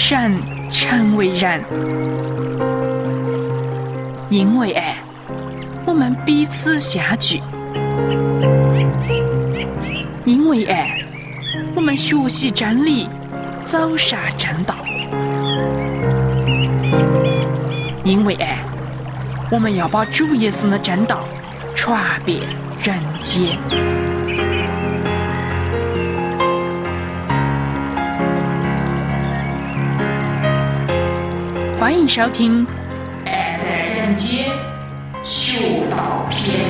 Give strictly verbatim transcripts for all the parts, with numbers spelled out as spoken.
善称为然。因为爱，我们彼此相聚；因为爱，我们学习真理，走上正道；因为爱，我们要把主耶稣的真道传遍人间。欢迎收听《爱在人间学道篇》。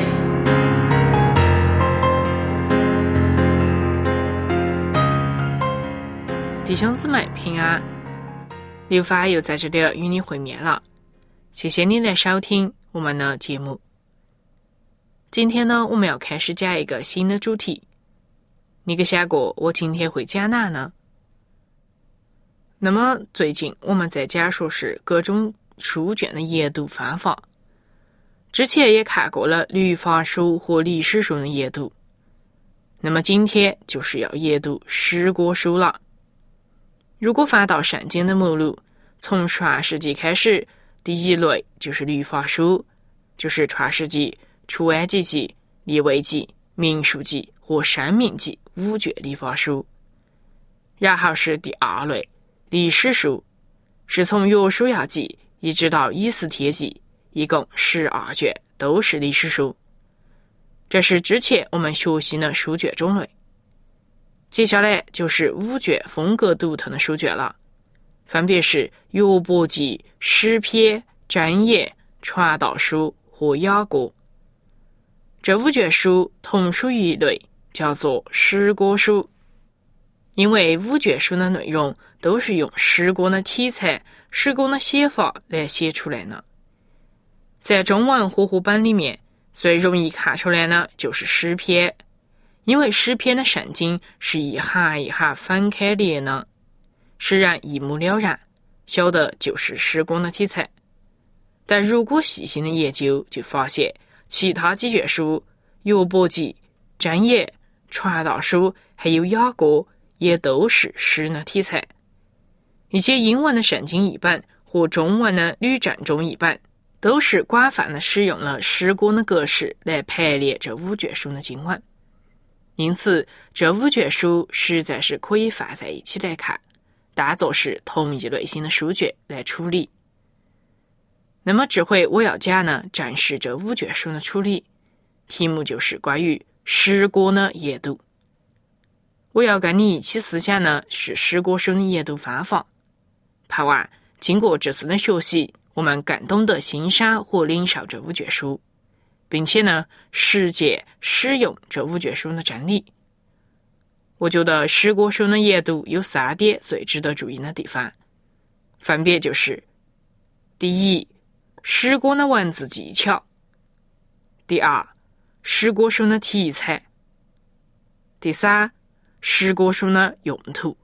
弟兄姊妹平安，刘发又在这里与你会面了。谢谢你来收听我们的节目。今天呢，我们要开始讲一个新的主题。你可想过我今天会讲哪呢？那么最近我们在讲述是各种书卷的研读方法，之前也看过了律法书和历史书的研读，那么今天就是要研读诗歌书了。如果翻到圣经的目录，从创世纪开始，第一类就是律法书，就是创世纪、出埃及记、利未记、民数记和申命记五卷律法书。然后是第二类历史书，是从约书亚记一直到以斯帖记，一共十二卷，都是历史书。这是之前我们学习的书卷种类。接下来就是五卷风格独特的书卷了，分别是约伯记、诗篇、箴言、传道书和雅歌。这五卷书同属于一类，叫做诗歌书。因为五卷书的内容都是用诗歌的题材、诗歌的写法来写出来的。在中文和合本里面，最容易看出来呢就是诗篇，因为诗篇的圣经是一行一行分开列的，使人一目了然，晓得就是诗歌的题材。但如果细心的研究，就发现其他几卷书，约伯记、箴言、传道书还有雅歌也都是诗的题材。一些英文的圣经译本和中文的吕正中译本都是广泛的使用了诗歌的格式来排列这五卷书的经文，因此这五卷书实在是可以放在一起来看，当作是同一类型的书卷来处理。那么这回我要讲呢，正是这五卷书的处理，题目就是关于诗歌的研读。我要跟你一起思想呢是诗歌书的研读方法，盼望经过这次的学习，我们更懂得欣赏和领受这五卷书，并且呢实践使用这五卷书的真理。我觉得诗歌书的研读有三点最值得注意的地方，分别就是第一，诗歌的文字技巧；第二，诗歌书的题材；第三，诗歌书的用途。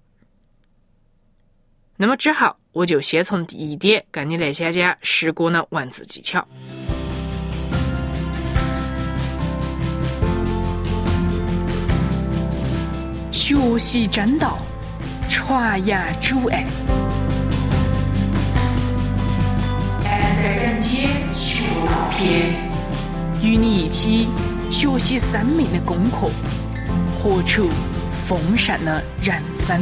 那么之后我就先从第一点跟你来讲讲诗歌的文字技巧。学习真道，传扬主爱。爱在人间学道篇，与你一起学习生命的功课，活出丰盛的人生。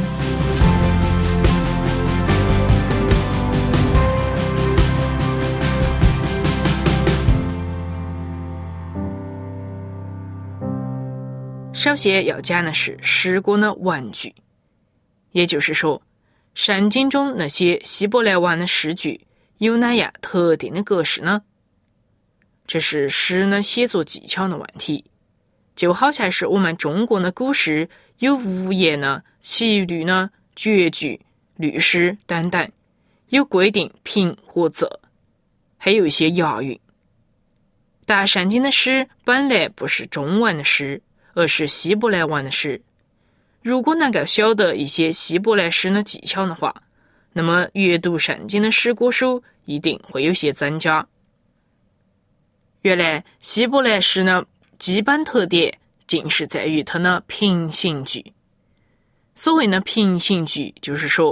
首先要讲的是诗歌的文句，也就是说，圣经中那些希伯来文的诗句有哪样特定的格式呢？这是诗的写作技巧的问题，就好像是我们中国的古诗有五言呢、齐律呢、绝句、律诗等等，有规定平和仄，还有一些押韵。但圣经的诗本来不是中文的诗，而是希伯来文的诗。如果能够晓得一些希伯来诗的技巧的话，那么阅读圣经的诗歌书一定会有些增加。原来希伯来诗呢基本特点竟是在于它的平行句。所谓的平行句，就是说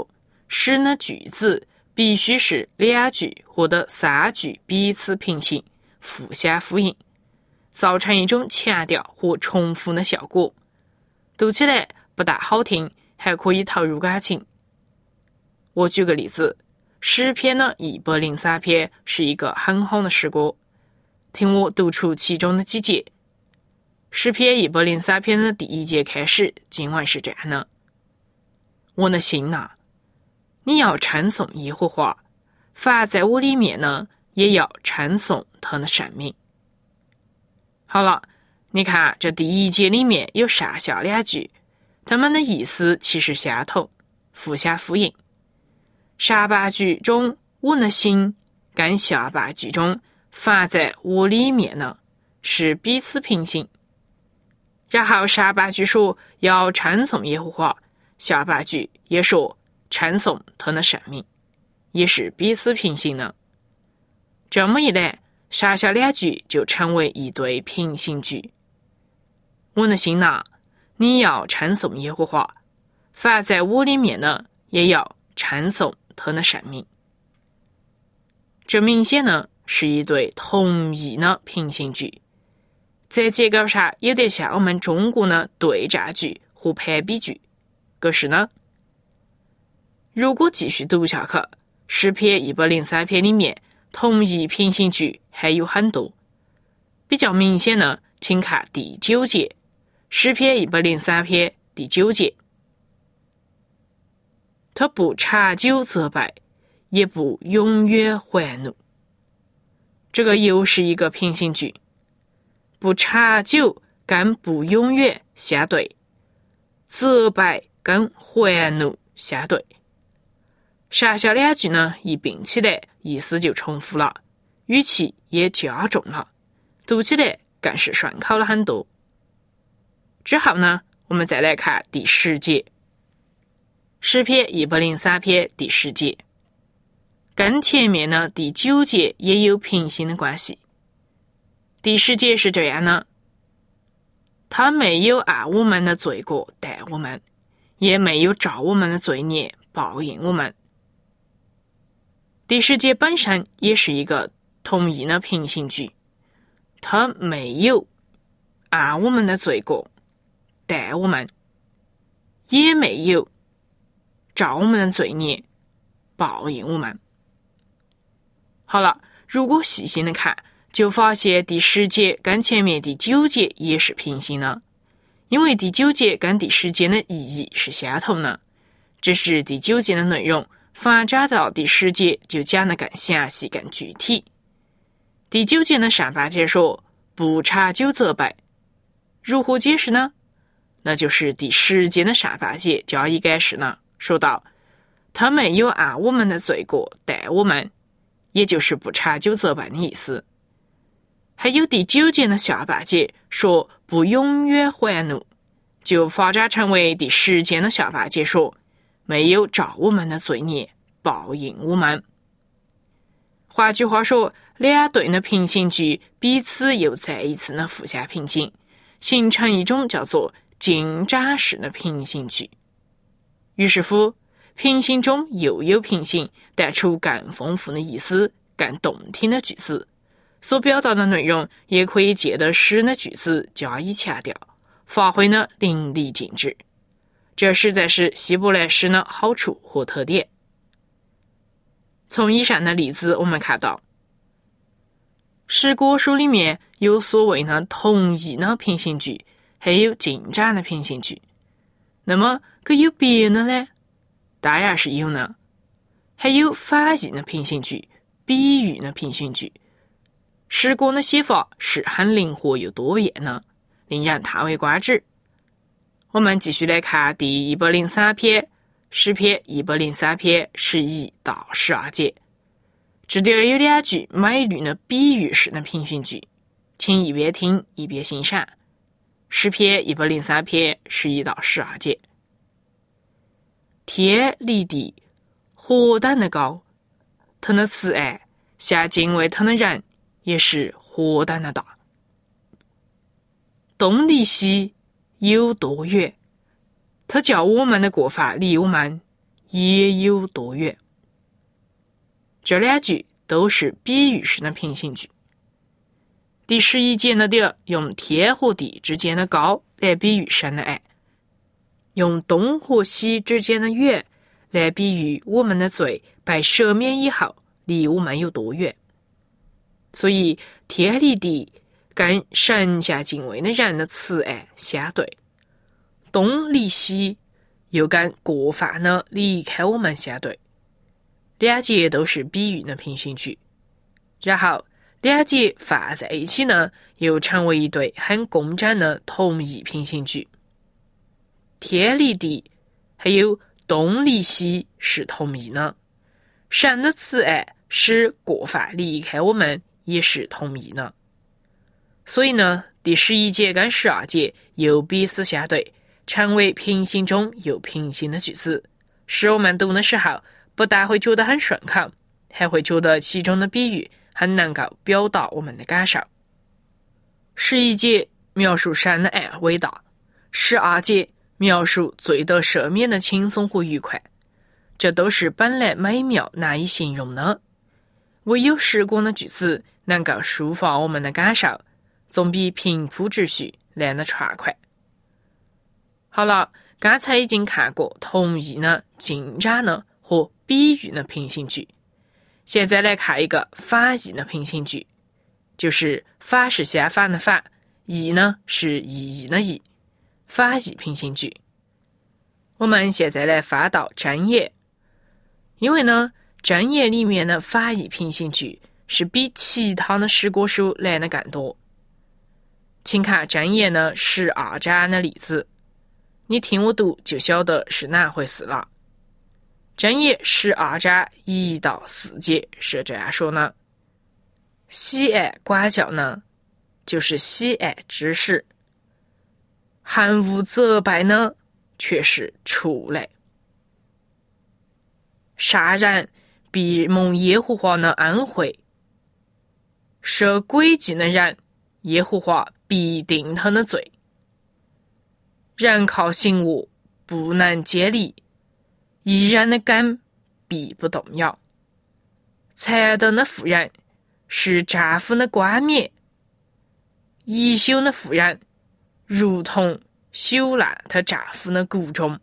诗的句子必须是两句或者三句彼此平行，互相呼应，造成一种强调和重复的效果，读起来不但好听，还可以投入感情。我举个例子，诗篇的一百零三篇是一个很好的诗歌，听我读出其中的几节。诗篇一百零三篇的第一节开始，经文是这样的：我的心哪，你要称颂耶和华，凡在我里面呢，也要称颂他的圣名。好了，你看这第一节里面有上下两句，它们的意思其实相同，互相呼应。上半句中我的心跟下半句中凡在我里面呢是彼此平行。然后上半句说要称颂耶和华，下半句也说称颂他的圣名，也是彼此平行的。这么一来，上下两句就成为一对平行句。我的心哪，你要称颂耶和华，凡在我里面呢，也要称颂他的圣名。这明显呢是一对同义的平行句，在结构上有点像我们中国的对仗句和排比句。可是呢，如果继续读下去，诗篇一百零三篇里面同义平行句还有很多。比较明显的，请看第九节，诗篇一百零三篇第九节，他不长久责备，也不永远还怒。这个又是一个平行句，不长久跟不永远相对，责备跟还怒相对。上下两句呢一并起来，意思就重复了，语气也加重了，读起来更是顺口了很多。之后呢，我们再来看第十节，诗篇一百零三篇第十节，跟前面的第九节也有平行的关系。第十节是这样的：他没有按我们的罪过待我们，也没有照我们的罪孽报应我们。第十节本身也是一个同义的平行句，他没有按我们的罪过待我们，也没有照我们的罪孽报应我们。好了，如果细心的看，就发现第十节跟前面第九节也是平行的，因为第九节跟第十节的意义是相同的，只是第九节的内容发展到第十节就讲得更详细更具体。第九节的上半节说不长久责备，如何解释呢？那就是第十节的上半节加以改释呢，说道他没有按我们的罪过待我们，也就是不长久责备的意思。还有第九节的下半节说不永远还怒，就发展成为第十节的下半节说没有照我们的罪孽报应我们。换句话说，两对的平行句彼此又再一次的互相平行，形成一种叫做进展式的平行句。于是乎，平行中又有平行，带出更丰富的意思、更动听的句子，所表达的内容也可以借着诗的句子加以强调，发挥的淋漓尽致。这实在是希伯来诗的好处和特点。从以上的例子我们看到，诗歌书里面有所谓的同义的平行句，还有进展的平行句。那么可有别的呢？当然是有呢，还有反义的平行句、比喻的平行句。诗歌的写法是很灵活又多变的，令人叹为观止。我们继续来看第一百零三篇，诗篇一百零三篇十一到十二节。这里有两句美丽的比喻式的平行句，请一边听一边欣赏。诗篇一百零三篇十一到十二节。天离地何等的高，他的慈爱向敬畏他的人也是何等的大。东离西有多远，他叫我们的过犯离我们也有多远。这两句都是比喻式的平行句。第十一节呢的用天和地之间的高来比喻神的爱，用东和西之间的远来比喻我们的罪被赦免以后离我们有多远。所以天离地跟神下敬畏的人的慈爱相对，东离西又跟过犯呢离开我们相对。两节都是比喻的平行句，然后两节放在一起呢，又成为一对很工整的同义平行句。天离地还有东离西是同义呢，神的慈爱使过犯离开我们也是同义呢。所以呢，第十一节跟十二节又彼此相对，成为平行中又平行的句子，使我们读的时候不但会觉得很顺口，还会觉得其中的比喻很能够表达我们的感受。十一节描述神的爱伟大，十二节描述罪得赦免的轻松和愉快，这都是本来美妙难以形容的。唯有诗歌的句子能够抒发我们的感受，总比平铺直叙来得畅快。好了，刚才已经看过同义呢、进展呢和比喻的平行句，现在来看一个反义的平行句，就是反是相反的反，义呢是意义的义，反义平行句。我们现在来翻到箴言，因为呢箴言里面的反义平行句是比其他的诗歌书来的更多。请看箴言呢十二章的例子，你听我读就晓得是哪回事了。箴言十二章一到四节是这样说呢：喜爱管教呢，就是喜爱知识；含恶责备呢，却是畜类。杀人必蒙耶和华的恩惠，设诡计的人，耶和华必定他的罪。人靠行恶不能坚立，义人的根必不动摇。残等的妇人是丈夫的冠冕，宜修的妇人如同朽烂她丈夫的谷中。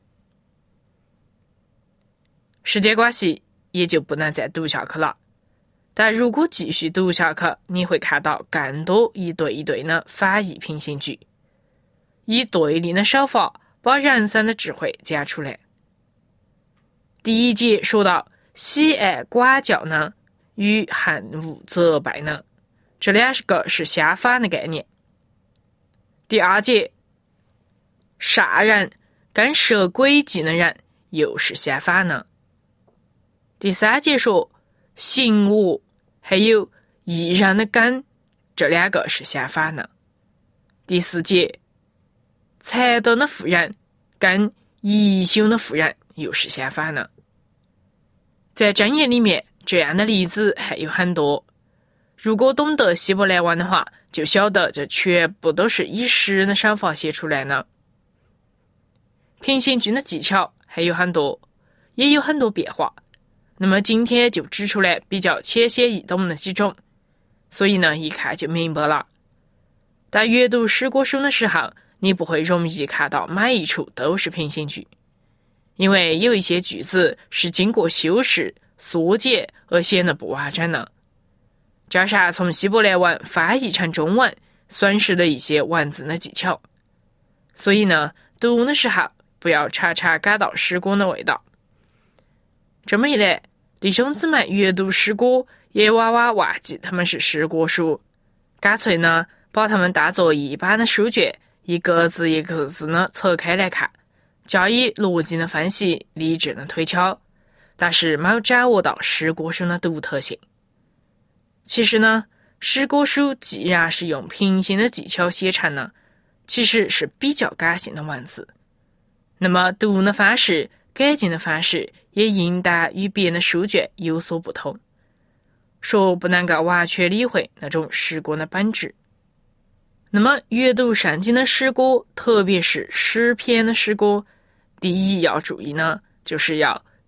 时间关系也就不能再读下去了，但如果继续读下去，你会看到更多一对一对的反义平行句，以对立的手法把人生的智慧讲出来。第一节说到喜爱管教呢与恨恶责备呢，这两个是相反的概念。第二节杀人跟设诡计的人又是相反的。第三节说行恶还有义人的根，这两个是相反的。第四节残等的妇人跟宜修的妇人又是相反的。在箴言里面，这样的例子还有很多。如果懂得希伯来文的话，就晓得这全部都是以诗人的手法写出来的。平行句的技巧还有很多，也有很多变化。那么今天就指出来比较浅显易懂的几种，所以呢，一看就明白了。但阅读诗歌书的时候，你不会容易看到每一处都是平行句，因为有一些句子是经过修饰、缩减而显得不完整的，加上从希伯来文翻译成中文，损失了一些文字的技巧。所以呢，读的时候不要常常感到诗歌的味道。这么一来，弟兄姊妹阅读诗歌也往往忘记他们是诗歌书，干脆呢把它们当作一般的书卷，一个字一个字呢拆开来看，加以逻辑的分析、理智的推敲，但是没有掌握到诗歌书的独特性。其实呢，诗歌书既然是用平行的技巧写成呢，其实是比较感性的文字，那么读的方式、改进的方式也应当与别的书卷有所不同，说不能够完全理会那种诗歌的本质。那么阅读圣经的诗歌，特别是诗篇的诗歌，第一要注意呢，就是要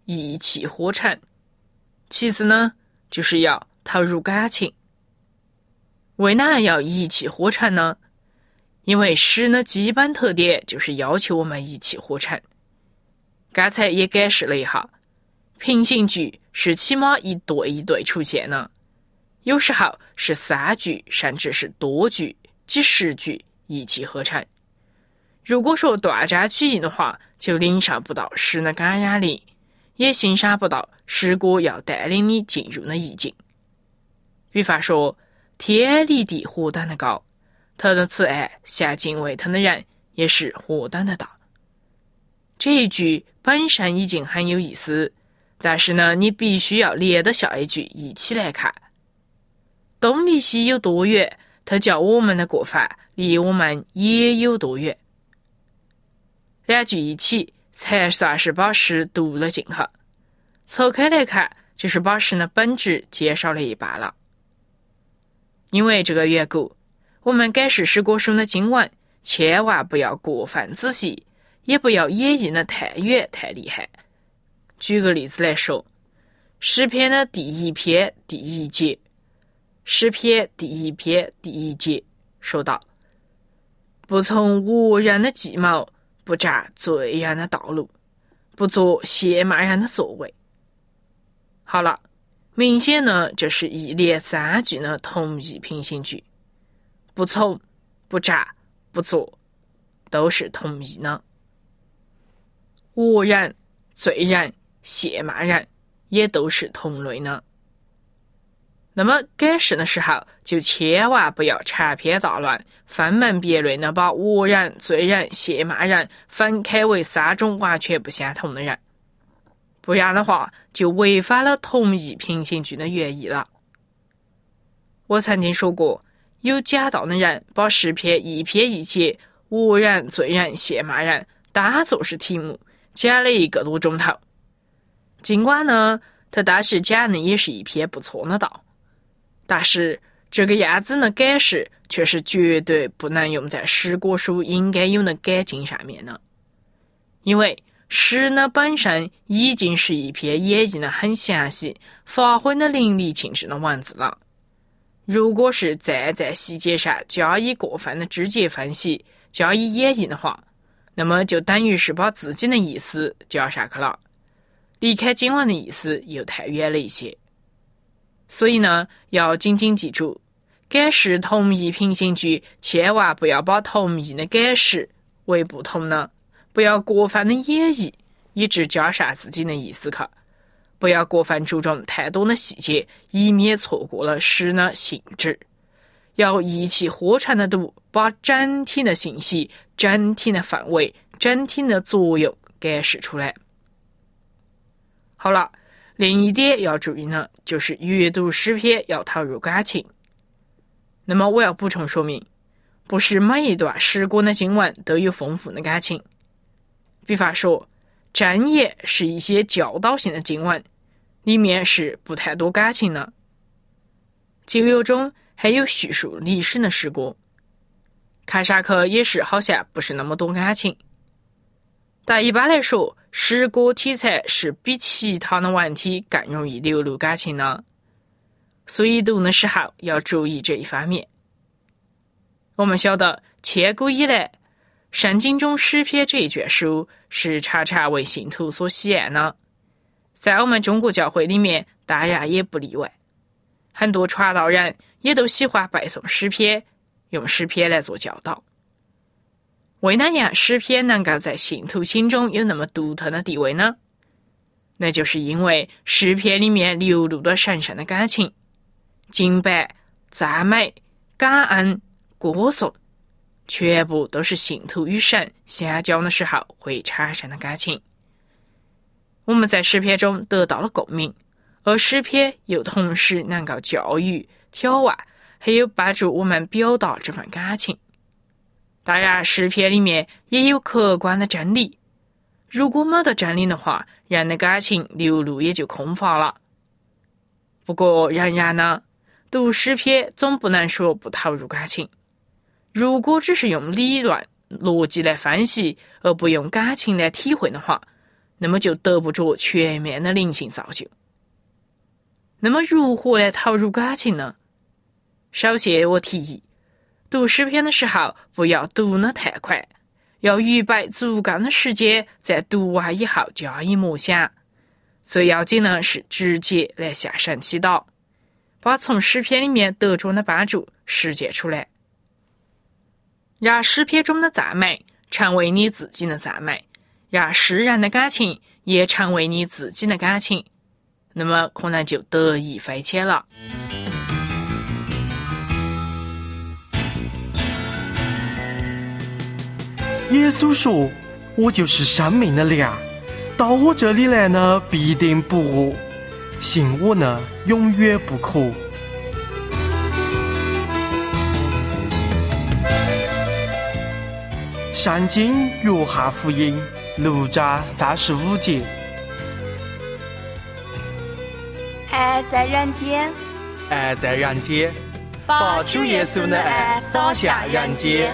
义气火产，其次呢，就是要投入感情。为哪要义气火产呢？因为诗的基本特点就是要求我们义气火产。刚才也解释了一下，平行句是起码一对一对出现的，有时候是三句甚至是多句几十句一气呵成。如果说断章取义的话，就领受不到诗的感染力，也欣赏不到诗歌要带领你进入的意境。比方说，天离地何等的高，他的慈爱像敬畏他的人也是何等的大。这一句本身已经很有意思，但是呢，你必须要连着下一句一起来看。东离西有多远，他叫我们的过犯离我们也有多远。两句一起才算是把诗读了进去，拆开来看，就是把诗的本质介绍了一半了。因为这个缘故，我们解释诗歌中的经文，千万不要过分仔细，也不要演绎的太远太厉害。举个例子来说，诗篇的第一篇第一节，诗篇第一篇第一节说道：不从恶人的计谋，不占罪人的道路，不做亵慢人的作为。好了，明显呢，这是一连三句的同义平行句，不从、不占、不做，都是同义的。恶人、罪人、亵慢人也都是同类的。那么解释的时候，就千万不要长篇大论、分门别类的把恶人、罪人、亵慢人分开为三种完全不相同的人，不然的话就违反了同义平行句的原意了。我曾经说过，有假当的人把诗篇一篇一节恶人、罪人、亵慢人当作是题目，讲了一个多钟头。尽管呢，他当时讲的也是一篇不错的道，但是这个样子的解释却是绝对不能用在诗歌书应该有的感情上面的。因为诗呢本身已经是一篇演绎的很详细、发挥的淋漓尽致的文字了。如果是再在细节上加以过分的枝节分析、加以演绎的话，那么就等于是把自己的意思加上去了，离开经文的意思又太远了一些。所以呢，要紧紧记住，解释同义平行句千万不要把同义的解释为不同的，不要过分的演绎，以致加上自己的意思去，不要过分注重太多的细节，以免错过了诗的性质。要一气呵成的读，把整体的信息、整体的范围、整体的作用解释出来。好了，另一点要注意呢，就是阅读诗篇要投入感情。那么我要补充说明，不是每一段诗歌的经文都有丰富的感情。比方说，箴言是一些教导性的经文，里面是不太多感情的。旧约中还有叙述历史的诗歌，看上去也是好像不是那么多感情。但一般来说，诗歌题材是比其他的文体更容易流露感情的，所以读的时候要注意这一方面。我们晓得，千古以来，圣经中诗篇这一卷书是常常为信徒所喜爱的，在我们中国教会里面当然也不例外。很多传道人也都喜欢背诵诗篇，用诗篇来做教导。为哪样诗篇能够在信徒心中有那么独特的地位呢？那就是因为诗篇里面流露的神圣的感情，敬拜、赞美、感恩、歌颂，全部都是信徒与神相交的时候会产生的感情。我们在诗篇中得到了共鸣，而诗篇又同时能够教育、挑玩，还有帮助我们表达这份感情。当然，诗篇里面也有客观的真理，如果没得真理的话，人的感情流露也就空乏了。不过仍然呢，读诗篇总不能说不投入感情。如果只是用理论、逻辑来分析，而不用感情来体会的话， 那么就得不着全面的灵性造就。那么如何来投入感情呢？首先我提议，读诗篇的时候不要读得太快，要预备足够的时间，在读完以后加以默想。最要紧的是直接来下山祈祷，把从诗篇里面得着的帮助实践出来，让诗篇中的赞美成为你自己的赞美，让诗人的感情也成为你自己的感情，那么可能就得以飞迁了。 耶稣说，我就是生命的粮，到我这里来呢，必定不饿，信我呢，永远不渴。圣经约翰福音六章三十五节。 爱在人间， 爱在人间，把主耶稣的爱洒向人间。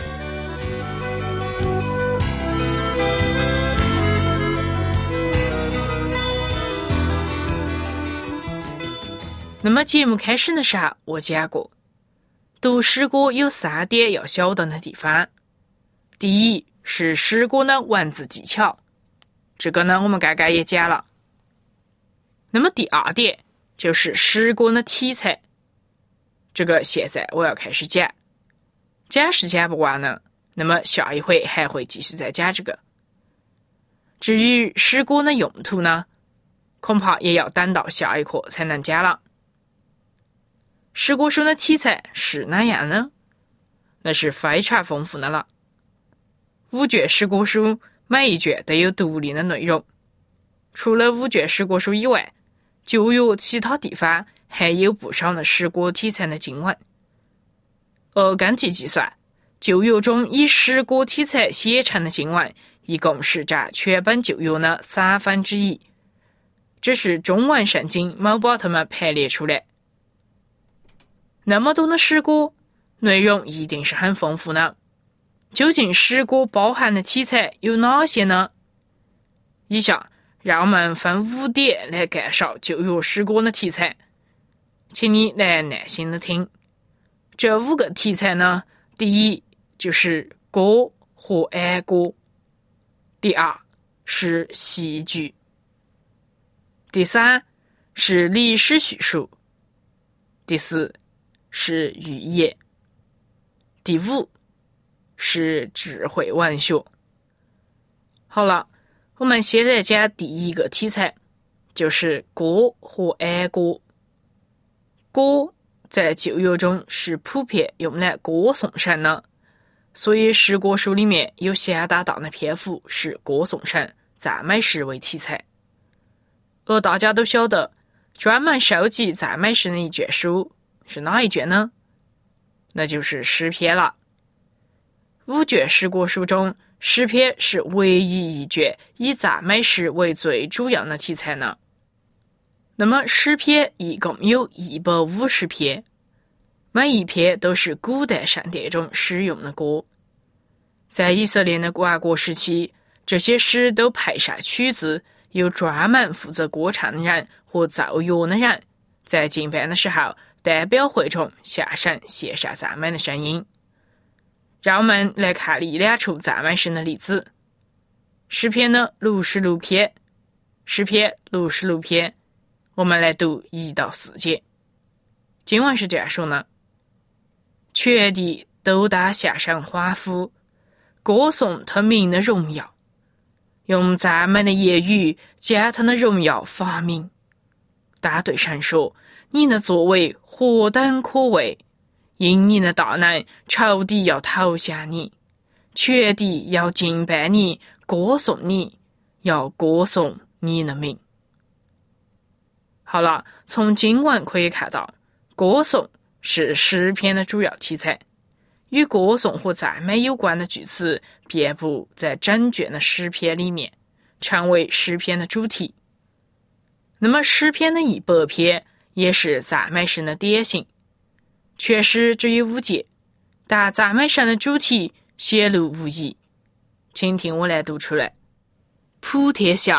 那么节目开始的时候我讲过，读诗歌有三点要晓得的地方。第一是诗歌的文字技巧，这个呢我们刚刚也讲了。那么第二点就是诗歌的题材，这个现在我要开始讲，讲是讲不完呢，那么下一回还会继续再讲这个。至于诗歌的用途呢，恐怕也要等到下一课才能讲了。诗歌书的题材是哪样呢？那是非常丰富的了。五卷诗歌书每一卷都有独立的内容，除了五卷诗歌书以外，旧约其他地方还有不少的诗歌题材的经文。而根据计算，旧约中以诗歌题材写成的经文一共是占全本旧约的三分之一，这是中文圣经没把它们排列出来。那么多的诗歌，内容一定是很丰富的。究竟诗歌包含的题材有哪些呢？以下让我们分五点来介绍旧约诗歌的题材，请你来耐心的听。这五个题材呢，第一就是歌和哀歌，第二是戏剧，第三是历史叙述，第四是寓言，第五是智慧文学。好了，我们现在讲第一个题材，就是歌和哀歌。歌在旧约中是普遍用来歌颂神的，所以诗歌书里面有相当大的篇幅是歌颂神、赞美诗为题材。而大家都晓得，专门收集赞美诗的一卷书是哪一卷呢？那就是诗篇了。五卷诗歌书中，诗篇是唯一一卷以赞美诗为最主要的题材呢。那么诗篇一共有一百五十篇，每一篇都是古代圣殿中使用的歌。在以色列的王国时期，这些诗都配上曲子，由专门负责歌唱的人和奏乐的人，在敬拜的时候代表会众向神献上赞美的声音。让我们来看一两处赞美诗的例子。诗篇的六十六篇，诗篇六十六篇，我们来读一到四节。经文是这样说呢：全地都当向神欢呼，歌颂他名的荣耀，用赞美的言语将他的荣耀发明。当对神说，你的作为何等可畏，因你的大能，仇敌要投降你，全地要敬拜你，歌颂你，要歌颂你的名。好了，从经文可以看到，歌颂是诗篇的主要题材，与歌颂和赞美有关的句子遍布在整卷的诗篇里面，成为诗篇的主题。那么诗篇的一百篇也是赞美神的典型，全诗只有五节，但赞美神的主题显露无遗。请听我来读出来：普天下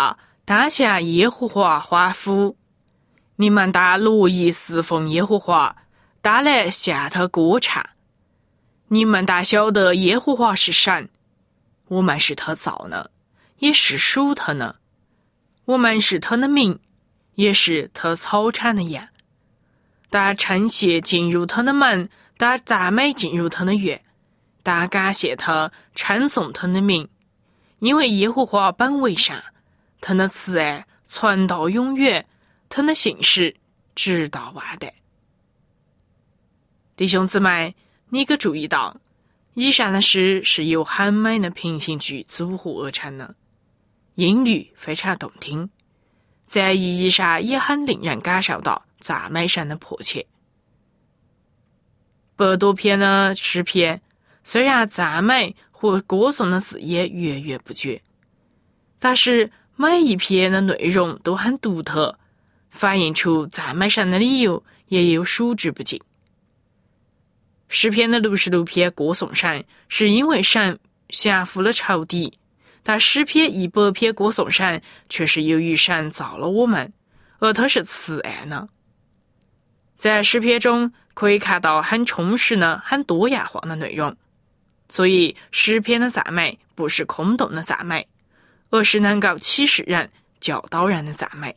大夏耶和华华夫，你们大乐意侍奉耶和华，大来向他歌唱。你们大晓得耶和华是神，我们是他造的，也是属他的。我们是他的民，也是他草产的羊。大称谢进入他的门，大赞美进入他的院，大感谢他，称颂他的名。因为耶和华本为善，他的慈爱传到永远，他的信实直到万代。弟兄姊妹，你可注意到，以上的诗是由很美的平行句组合而成的，音律非常动听，在意义上也很令人感受到赞美神的迫切。百多篇的诗篇，虽然赞美和歌颂的字眼源源不绝，但是每一篇的内容都很独特，反映出赞美神的理由也有数之不尽。诗篇的六十六篇歌颂神，是因为神降服了仇敌，但诗篇一百篇歌颂神，却是由于神造了我们，而他是慈爱呢。在诗篇中可以看到很充实的、很多样化的内容，所以诗篇的赞美不是空洞的赞美，而是能够启示人、教导人的赞美。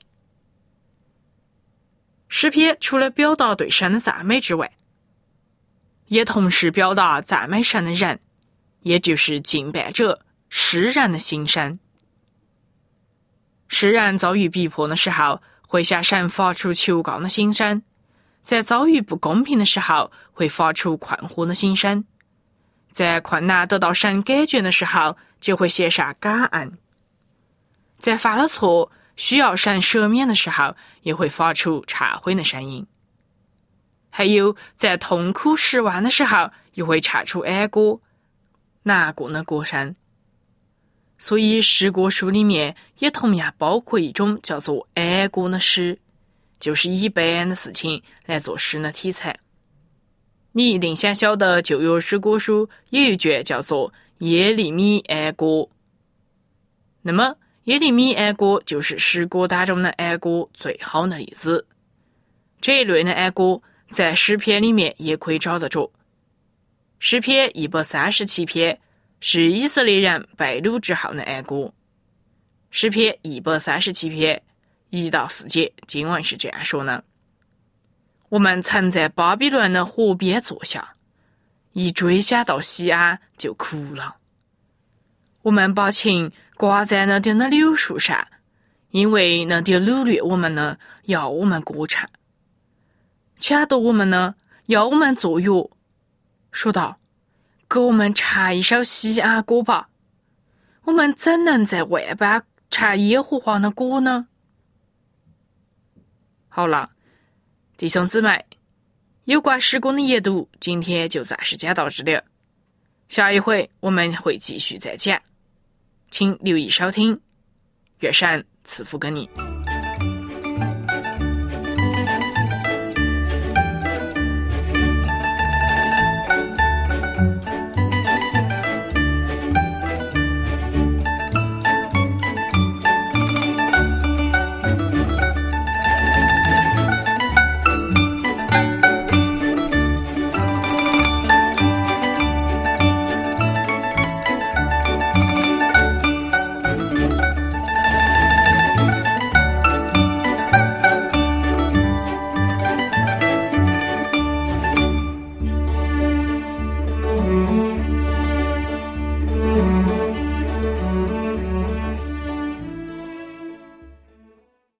诗篇除了表达对神的赞美之外，也同时表达赞美神的人，也就是敬拜者、诗人的心声。诗人遭遇逼迫的时候，会向神发出求告的心声；在遭遇不公平的时候，会发出困惑的心声；在困难得到神解决的时候，就会写下感恩；在犯了错需要神赦免的时候，也会发出忏悔的声音。还有在痛苦失望的时候，又会唱出哀歌、难过的歌声。所以诗歌书里面也同样包括一种叫做哀歌的诗，就是以悲哀的事情来做诗的题材。你一定想晓得旧约诗歌书有一卷叫做耶利米哀歌。那么耶利米哀歌就是诗歌当中的哀歌最好的例子。这一类的哀歌在诗篇里面也可以找得着。诗篇一百三十七篇是以色列人被掳之后的哀歌。诗篇一百三十七篇一到四节经文是这样说的：我们曾在巴比伦的河边坐下，一追想到西安就哭了。我们把琴挂在那点的柳树上，因为那点掳掠我们呢，要我们歌唱；抢夺我们呢，要我们作乐，说道：给我们唱一首西安歌吧，我们怎能在万般唱耶和华的歌呢？好了，弟兄姊妹，有关诗歌的研读今天就暂时讲到这里，下一回我们会继续再讲，请留意收听，愿神赐福给你。